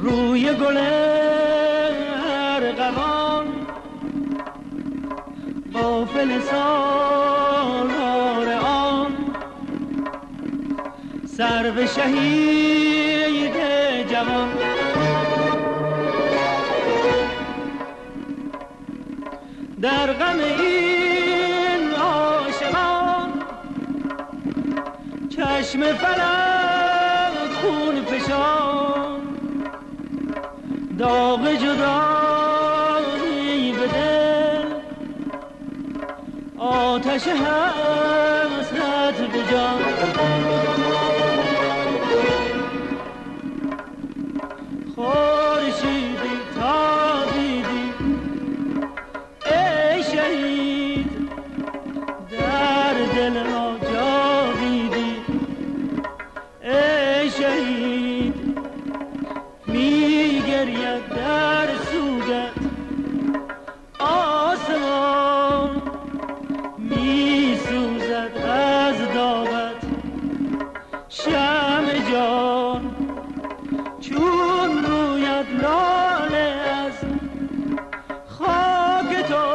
روی گل ارغوان غافل سالار آن سرو شهید جوان. در غم این عاشقان چشم فلک خون فشان داغ جدایی به دل آتش حسرت به جان. خورشیدی تابیدی ای شهید در دل ما جاویدی ای شهید می گرید در سوگت آسمان می سوزد از داغت شمع جان چون روید لاله از خاک تو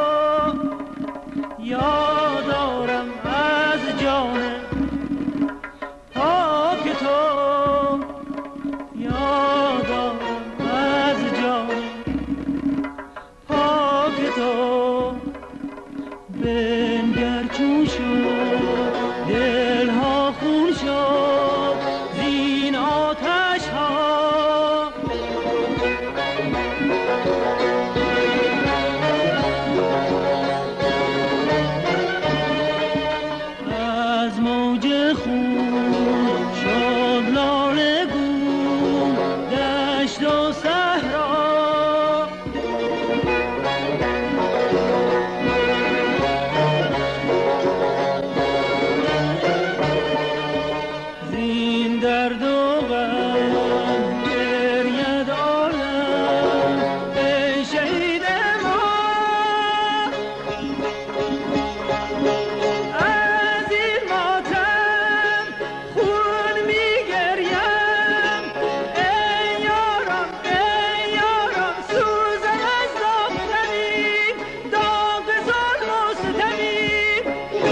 یادارم از جان پاک تو یادارم از جان پاک تو. بنگر چون شد دلها خون شد زین آتش ها از موج خون شد لاله گون دشت و صحرا زین درد و غم گرید عالم ای شهید ما. از این ماتم خون می گریم ای یارم سوزم از داغ داغ ظلم و ستمی.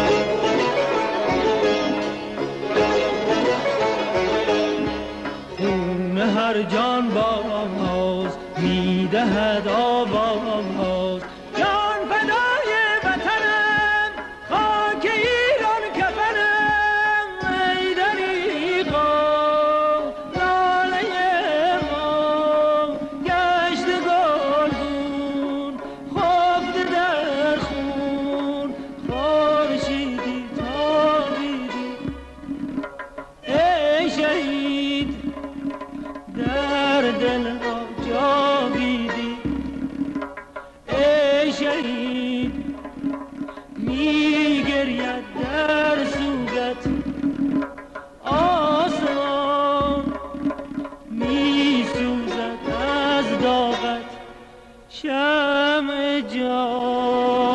خون هر جان باز میدهد آواز جان فدای وطنم خاک ایران کفنم ای دریغا لاله ما گشت گلگون خفته در خون. خورشیدی تابیدی ای شهید در دل ما جاویدی ای شهید می گرید در سوگت آسمان می سوزد از داغت شمع جان.